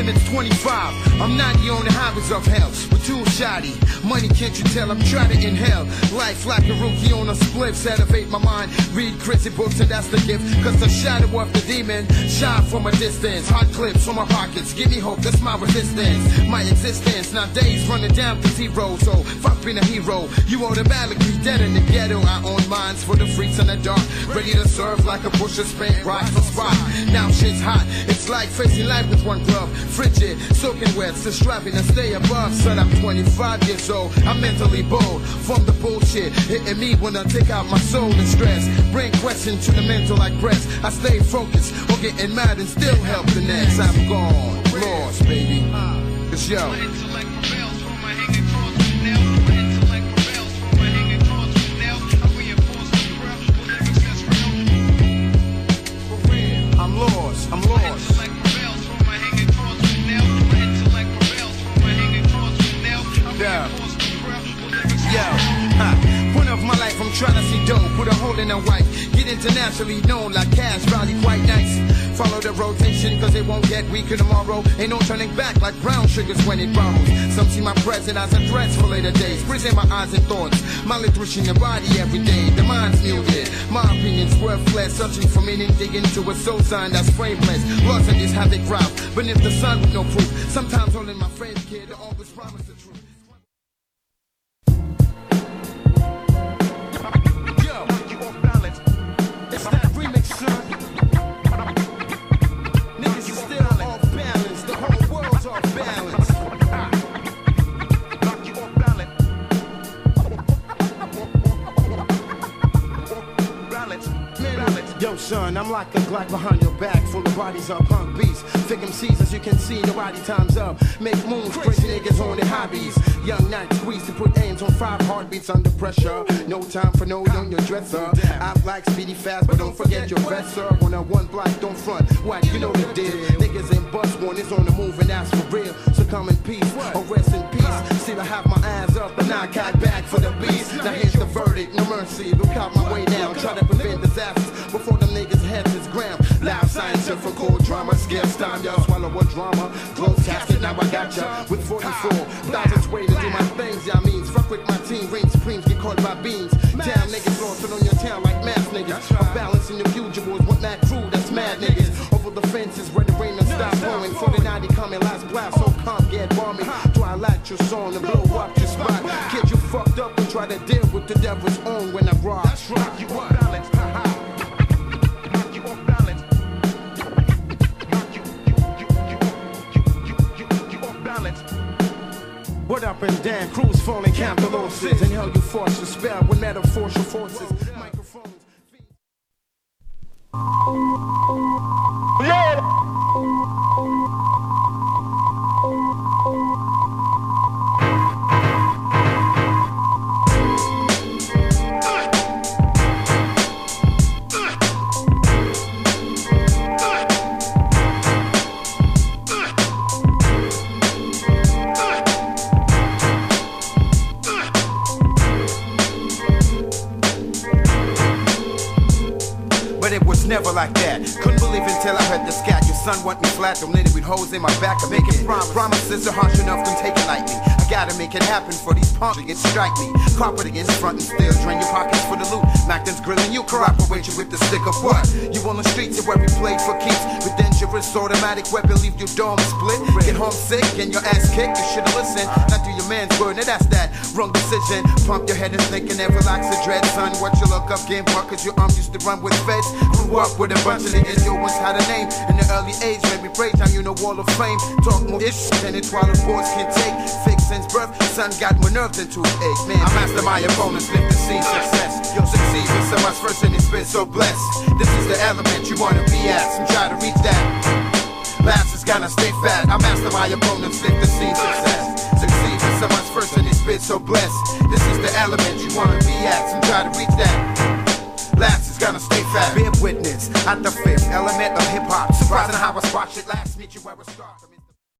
limit's 25. I'm 90 on the highways of hell. With too shoddy. Money, can't you tell? I'm trying to inhale. Life like a rookie on a split. Elevate my mind. Read crazy books and that's the gift. Cause the shadow of the demon shine from a distance. Hot clips on my pockets. Give me hope, that's my resistance. My existence. Nowadays running down to zero. So fuck being a hero. You automatically dead in the ghetto. I own minds for the freaks in the dark. Ready to serve like a pusher span. Rock for spot. Now shit's hot. It's like facing life with one glove. Frigid, soaking wet, still striving to stay above. Son, I'm 25 years old. I'm mentally bold from the bullshit hitting me when I take out my soul and stress. Bring question to the mental like breath. I stay focused on getting mad and still help the next. I'm gone, lost, baby. Cause yo. I'm lost, I'm lost. Point of my life, I'm trying to see dope. Put a hole in a wife. Get internationally known like cash value, quite nice. Follow the rotation, cause it won't get weaker tomorrow. Ain't no turning back like brown sugars when it borrows. Some see my present as a threat for later days. Present my eyes and thoughts. Malnutrition the body every day. The mind's muted. My opinion's worthless. Searching for meaning, digging into a soul sign that's frameless. Lost in this havoc route. Beneath the sun with no proof. Sometimes holding my faith, kid, to always promise the truth. Yo, son, I'm like a Glock behind your back, full of bodies of punk beasts. Thick MCs, as you can see, nobody times up. Make moves, crazy niggas on their hobbies. Young night squeeze to put aims on 5 heartbeats under pressure. No time for no on your dresser. I like speedy fast, but don't forget your vest, sir. On a one block, don't front. What, you know the deal. Niggas in bus one is on the move and that's for real. So come in peace, or rest in peace. See, I have my eyes up, but now I got back for the beast. Now here's the verdict, no mercy. Look out my way now, try to prevent disasters before them niggas' heads is ground. Loud scientific drama, scarce time, y'all swallow a drama. Close casket, now I got ya with 44,000 way to do my things, y'all means. Fuck with my team, reign supremes, get caught by beans. Damn niggas lost it on your town like math niggas. I'm balancing the fugibles, want that crew, that's mad niggas. Over the fences, where the rain don't stop blowing. 4090 coming, last blast, so calm, get balmy. Twilight your song and blow up your spot. Kid, you fucked up and try to deal with the devil's own when I rock. That's right, you up balance, haha. What up and down, crews falling, count the losses. And hell you force your spell with metaphorical forces. Microphones. Never like that. Couldn't believe until I heard the scat. Your son want me flat, don't let it with holes in my back. I'm making promises are harsh enough, don't take it lightly. I gotta make it happen for these punks to get strike me. Carpet against front and still drain your pockets for the loot. Macton's grilling you, cooperate you with the stick of what? You on the streets where we play for keeps with dangerous automatic weapon, leave your dome split. Get homesick and your ass kicked. You should've listened. Not do your man's word, now that's that wrong decision. Pump your head and think and never relax the dread, son. What you look up, game buck, cause your arm used to run with feds. Grew up with a bunch of niggas, you once had a name. In the early age, made me break down, you know, wall of fame. Talk more ish than it while the boys can take. Fake since birth, son got more nerve than toothache. Man, I master my opponents, live to see success. You'll succeed with so much first and it's been so blessed. This is the element you wanna be at, so try to reach that. Last is gonna stay fat. I master my opponents, live to see success. Succeed with so much first and it's been so blessed. This is the element you wanna be at, so try to reach that. Last is gonna stay fat. Bear witness at the fifth element of hip hop. Surprising how I spot shit last. Meet you where I start.